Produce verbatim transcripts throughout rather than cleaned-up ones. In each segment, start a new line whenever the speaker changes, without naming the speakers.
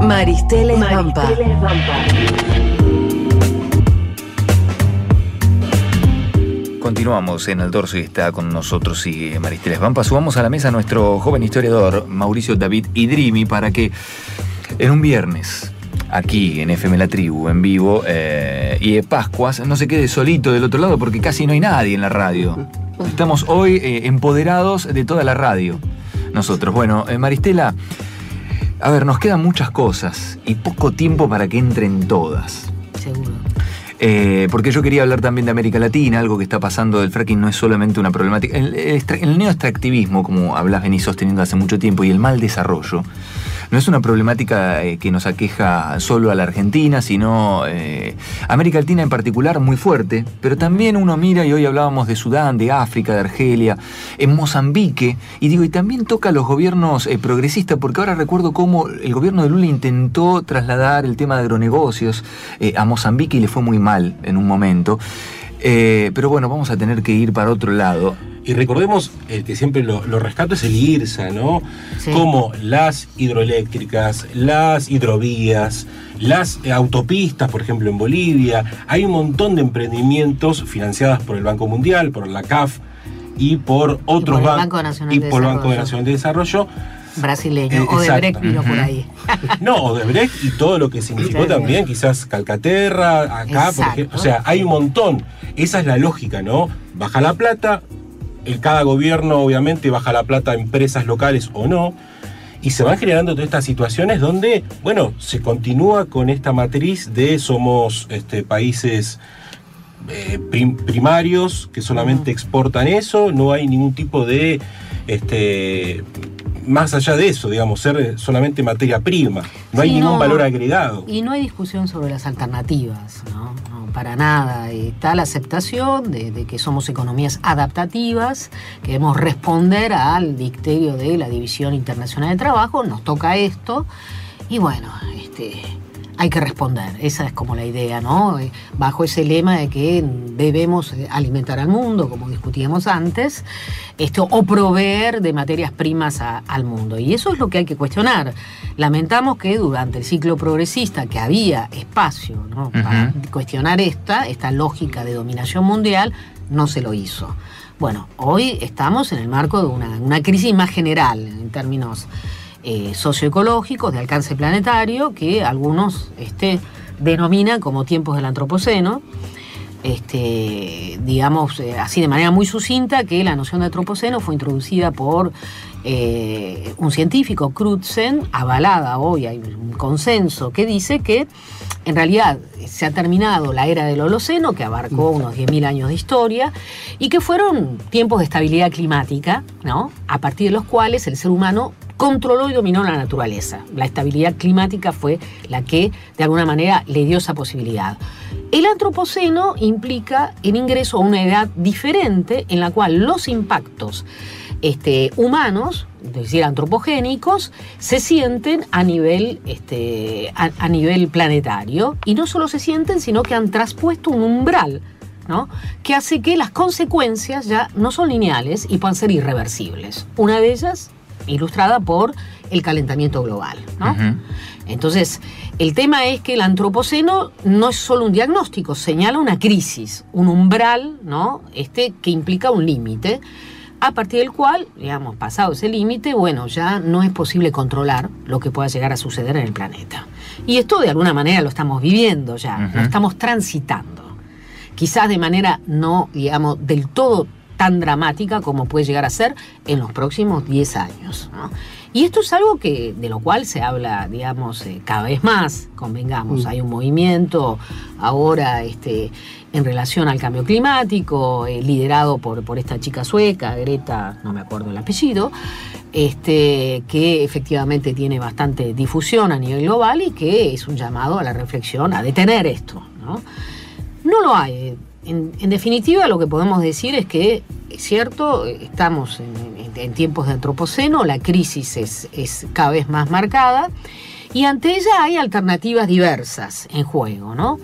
Maristela Esbampa.
Continuamos en El Dorso y está con nosotros y Maristela Esbampa. Subamos a la mesa a nuestro joven historiador Mauricio David Idrimi para que en un viernes, aquí en F M La Tribu, en vivo, eh, y de Pascuas, no se quede solito del otro lado porque casi no hay nadie en la radio. Estamos hoy eh, empoderados de toda la radio. Nosotros, bueno, eh, Maristela, a ver, nos quedan muchas cosas y poco tiempo para que entren todas.
Seguro.
Eh, porque yo quería hablar también de América Latina, algo que está pasando del fracking no es solamente una problemática. El, el, el neoextractivismo, como hablas, venís sosteniendo hace mucho tiempo, y el mal desarrollo, no es una problemática eh, que nos aqueja solo a la Argentina, sino eh, América Latina en particular muy fuerte, pero también uno mira, y hoy hablábamos de Sudán, de África, de Argelia, en Mozambique, y digo, y también toca a los gobiernos eh, progresistas, porque ahora recuerdo cómo el gobierno de Lula intentó trasladar el tema de agronegocios eh, a Mozambique y le fue muy mal en un momento. Eh, pero bueno, vamos a tener que ir para otro lado.
Y recordemos, el que siempre lo, lo rescato es el IRSA, ¿no? Sí. Como las hidroeléctricas, las hidrovías, las autopistas, por ejemplo, en Bolivia. Hay un montón de emprendimientos financiados por el Banco Mundial, por la C A F y por otros bancos. Y por el Banco Nacional de Desarrollo.
Brasileño, eh, Odebrecht vino por ahí.
No, Odebrecht y todo lo que significó también, quizás Calcaterra, acá, por ejemplo. O sea, hay un montón. Esa es la lógica, ¿no? Baja la plata, el, cada gobierno obviamente baja la plata a empresas locales o no, y se van generando todas estas situaciones donde, bueno, se continúa con esta matriz de somos este, países eh, prim, primarios que solamente exportan eso, no hay ningún tipo de... este más allá de eso, digamos, ser solamente materia prima. No hay sí, ningún no, valor agregado.
Y no hay discusión sobre las alternativas, ¿no? No, para nada. Está la aceptación de, de que somos economías adaptativas, que debemos responder al dicterio de la División Internacional de Trabajo, nos toca esto, y bueno, este... hay que responder, esa es como la idea, ¿no? Bajo ese lema de que debemos alimentar al mundo, como discutíamos antes, esto, o proveer de materias primas a, al mundo. Y eso es lo que hay que cuestionar. Lamentamos que durante el ciclo progresista, que había espacio, ¿no? Uh-huh. para cuestionar esta, esta lógica de dominación mundial, no se lo hizo. Bueno, hoy estamos en el marco de una, una crisis más general, en términos... Eh, socioecológicos de alcance planetario que algunos este, denominan como tiempos del antropoceno, este, digamos eh, así de manera muy sucinta que la noción de antropoceno fue introducida por eh, un científico, Crutzen, avalada hoy, hay un consenso que dice que en realidad se ha terminado la era del Holoceno, que abarcó unos diez mil años de historia, y que fueron tiempos de estabilidad climática, ¿no? A partir de los cuales el ser humano controló y dominó la naturaleza. La estabilidad climática fue la que, de alguna manera, le dio esa posibilidad. El antropoceno implica el ingreso a una edad diferente en la cual los impactos este, humanos, es decir, antropogénicos, se sienten a nivel, este, a, a nivel planetario. Y no solo se sienten, sino que han traspuesto un umbral, ¿no? Que hace que las consecuencias ya no son lineales y puedan ser irreversibles. Una de ellas... ilustrada por el calentamiento global, ¿no? Uh-huh. Entonces, el tema es que el antropoceno no es solo un diagnóstico, señala una crisis, un umbral, ¿no? Este, que implica un límite, a partir del cual, digamos, pasado ese límite, bueno, ya no es posible controlar lo que pueda llegar a suceder en el planeta. Y esto, de alguna manera, lo estamos viviendo ya, uh-huh. lo estamos transitando. Quizás de manera no, digamos, del todo tan dramática como puede llegar a ser en los próximos diez años, ¿no? Y esto es algo que, de lo cual se habla, digamos, eh, cada vez más, convengamos. Mm. Hay un movimiento ahora este, en relación al cambio climático, eh, liderado por, por esta chica sueca, Greta, no me acuerdo el apellido, este, que efectivamente tiene bastante difusión a nivel global y que es un llamado a la reflexión, a detener esto, ¿no? No lo hay. En, en definitiva, lo que podemos decir es que, es cierto, estamos en, en, en tiempos de antropoceno, la crisis es, es cada vez más marcada y ante ella hay alternativas diversas en juego, ¿no?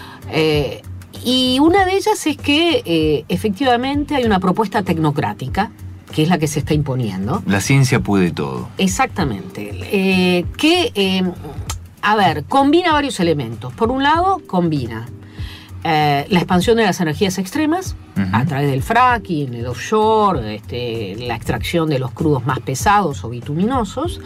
Eh, y una de ellas es que eh, efectivamente hay una propuesta tecnocrática, que es la que se está imponiendo.
La ciencia puede todo.
Exactamente. Eh, que... Eh, a ver, combina varios elementos. Por un lado, combina eh, la expansión de las energías extremas, uh-huh, a través del fracking, el offshore, este, la extracción de los crudos más pesados o bituminosos,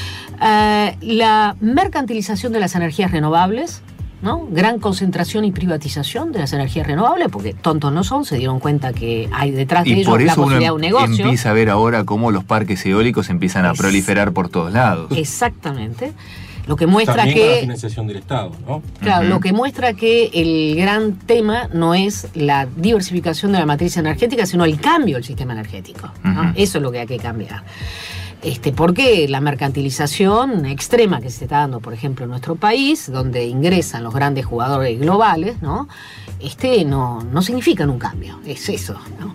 eh, la mercantilización de las energías renovables, ¿no? Gran concentración y privatización de las energías renovables, porque tontos no son, se dieron cuenta que hay detrás de
y
ellos la posibilidad de un negocio.
Empieza a ver ahora cómo los parques eólicos empiezan a es, proliferar por todos lados.
Exactamente. Lo que muestra
también
que.
Con la financiación del Estado, ¿no?
Claro,
uh-huh,
lo que muestra que el gran tema no es la diversificación de la matriz energética, sino el cambio del sistema energético, ¿no? Uh-huh. Eso es lo que hay que cambiar. Este, porque la mercantilización extrema que se está dando, por ejemplo, en nuestro país, donde ingresan los grandes jugadores globales, ¿no? Este, no, no significan un cambio, es eso, ¿no?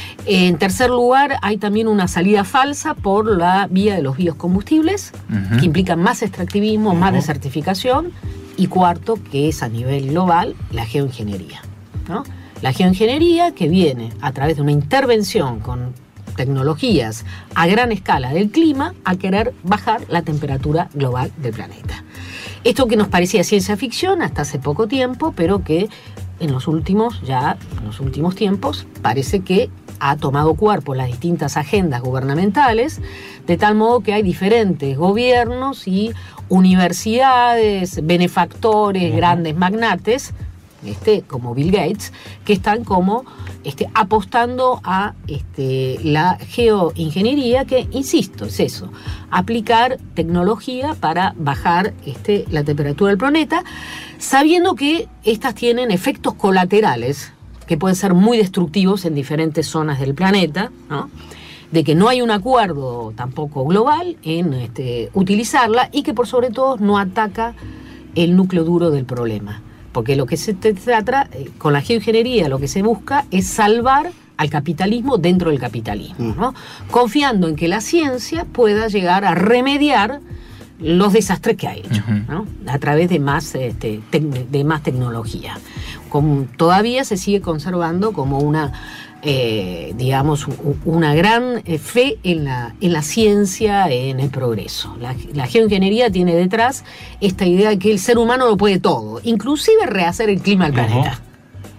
En tercer lugar, hay también una salida falsa por la vía de los biocombustibles, uh-huh, que implican más extractivismo, uh-huh, más desertificación. Y cuarto, que es a nivel global, la geoingeniería, ¿no? La geoingeniería que viene a través de una intervención con tecnologías a gran escala del clima a querer bajar la temperatura global del planeta. Esto que nos parecía ciencia ficción hasta hace poco tiempo, pero que en los últimos, ya en los últimos tiempos, parece que ha tomado cuerpo en las distintas agendas gubernamentales, de tal modo que hay diferentes gobiernos y universidades, benefactores, uh-huh, grandes magnates, este, como Bill Gates, que están como este, apostando a este, la geoingeniería, que, insisto, es eso, aplicar tecnología para bajar este, la temperatura del planeta, sabiendo que estas tienen efectos colaterales que pueden ser muy destructivos en diferentes zonas del planeta, ¿no? De que no hay un acuerdo tampoco global en este, utilizarla, y que por sobre todo no ataca el núcleo duro del problema. Porque lo que se trata, con la geoingeniería, lo que se busca es salvar al capitalismo dentro del capitalismo, ¿no? Confiando en que la ciencia pueda llegar a remediar los desastres que ha hecho, uh-huh, ¿no? A través de más, este, tec- de más tecnología. Como todavía se sigue conservando como una, eh, digamos, una gran fe en la, en la ciencia, en el progreso. La, la geoingeniería tiene detrás esta idea de que el ser humano lo puede todo, inclusive rehacer el clima del planeta. Uh-huh.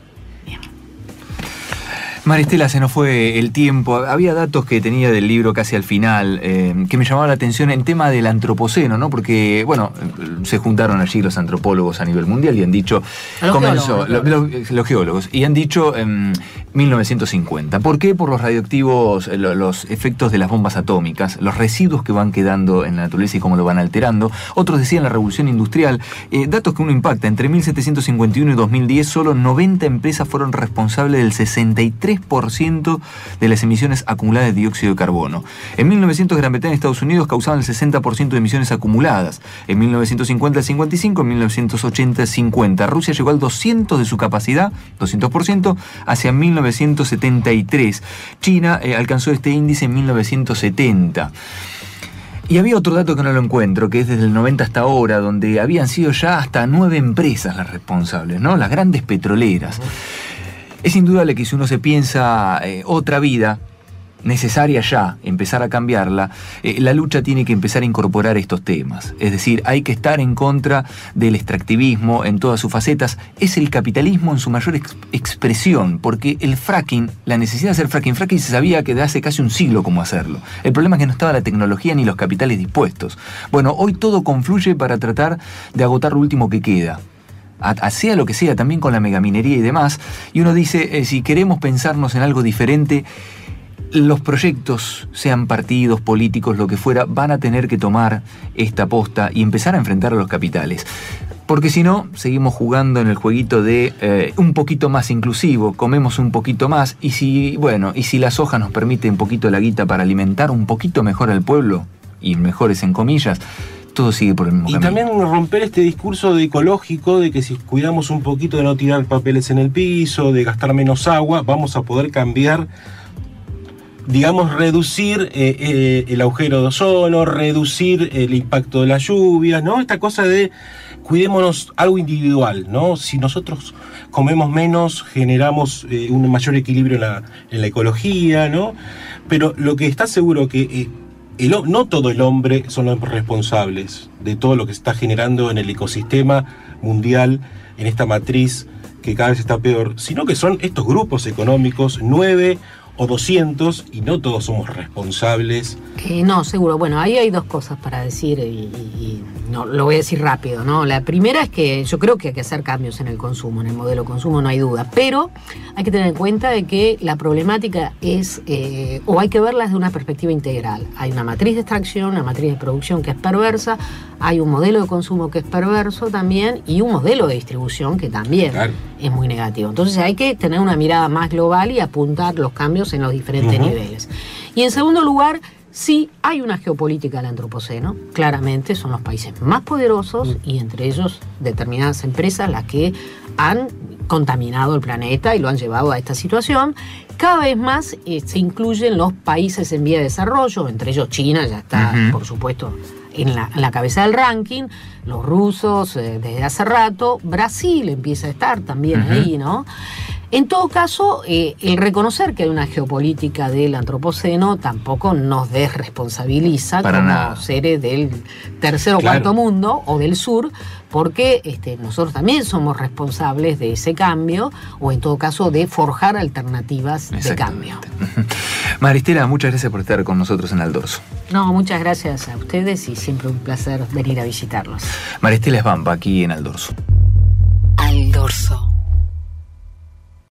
Maristela, se nos fue el tiempo. Había datos que tenía del libro casi al final eh, que me llamaban la atención en tema del antropoceno, ¿no? Porque, bueno, se juntaron allí los antropólogos a nivel mundial y han dicho...
Los
comenzó,
geólogos.
Lo, lo, los geólogos. Y han dicho en mil novecientos cincuenta. ¿Por qué? Por los radioactivos, los efectos de las bombas atómicas, los residuos que van quedando en la naturaleza y cómo lo van alterando. Otros decían la revolución industrial. Eh, datos que uno impacta. Entre mil setecientos cincuenta y uno y dos mil diez, solo noventa empresas fueron responsables del sesenta y tres por ciento de las emisiones acumuladas de dióxido de carbono. En mil novecientos, Gran Bretaña y Estados Unidos causaban el sesenta por ciento de emisiones acumuladas. En mil novecientos cincuenta el cincuenta y cinco por ciento, en mil novecientos ochenta el cincuenta por ciento. Rusia llegó al doscientos por ciento de su capacidad, doscientos por ciento, hacia mil novecientos setenta y tres. China eh, alcanzó este índice en mil novecientos setenta. Y había otro dato que no lo encuentro, que es desde el noventa hasta ahora, donde habían sido ya hasta nueve empresas las responsables, ¿no? Las grandes petroleras. Es indudable que si uno se piensa eh, otra vida necesaria ya, empezar a cambiarla, eh, la lucha tiene que empezar a incorporar estos temas. Es decir, hay que estar en contra del extractivismo en todas sus facetas. Es el capitalismo en su mayor ex- expresión, porque el fracking, la necesidad de hacer fracking, fracking se sabía que de hace casi un siglo cómo hacerlo. El problema es que no estaba la tecnología ni los capitales dispuestos. Bueno, hoy todo confluye para tratar de agotar lo último que queda. Sea lo que sea, también con la megaminería y demás, y uno dice, eh, si queremos pensarnos en algo diferente, los proyectos, sean partidos, políticos, lo que fuera, van a tener que tomar esta posta y empezar a enfrentar a los capitales. Porque si no, seguimos jugando en el jueguito de eh, un poquito más inclusivo, comemos un poquito más, y si, bueno, y si la soja nos permite un poquito la guita para alimentar un poquito mejor al pueblo, y mejores en comillas, todo sigue por el mismo
y
camino.
Y también romper este discurso de ecológico de que si cuidamos un poquito de no tirar papeles en el piso, de gastar menos agua, vamos a poder cambiar, digamos, reducir eh, eh, el agujero de ozono, reducir el impacto de las lluvias, ¿no? Esta cosa de cuidémonos algo individual, ¿no? Si nosotros comemos menos, generamos eh, un mayor equilibrio en la, en la ecología, ¿no? Pero lo que está seguro que... Eh, el, no todo el hombre son los responsables de todo lo que se está generando en el ecosistema mundial, en esta matriz que cada vez está peor, sino que son estos grupos económicos, nueve o doscientos, y no todos somos responsables.
Eh, no, seguro. Bueno, ahí hay dos cosas para decir, y, y no, lo voy a decir rápido, ¿no? La primera es que yo creo que hay que hacer cambios en el consumo, en el modelo de consumo, no hay duda, pero hay que tener en cuenta de que la problemática es, eh, o hay que verla desde una perspectiva integral. Hay una matriz de extracción, una matriz de producción que es perversa, hay un modelo de consumo que es perverso también, y un modelo de distribución que también claro. es muy negativo. Entonces hay que tener una mirada más global y apuntar los cambios en los diferentes uh-huh. niveles. Y en segundo lugar, sí hay una geopolítica del antropoceno, claramente son los países más poderosos uh-huh. y entre ellos determinadas empresas las que han contaminado el planeta y lo han llevado a esta situación. Cada vez más eh, se incluyen los países en vía de desarrollo, entre ellos China ya está, uh-huh. por supuesto, en la, en la cabeza del ranking, los rusos eh, desde hace rato, Brasil empieza a estar también uh-huh. ahí, ¿no? En todo caso, eh, el reconocer que hay una geopolítica del antropoceno tampoco nos desresponsabiliza
Para
como
nada.
seres del tercer o
Claro.
cuarto mundo o del sur, porque este, nosotros también somos responsables de ese cambio, o en todo caso de forjar alternativas de cambio.
Maristela, muchas gracias por estar con nosotros en Al Dorso.
No, muchas gracias a ustedes y siempre un placer venir a visitarlos.
Maristela Svampa, aquí en Al Dorso.
Al Dorso.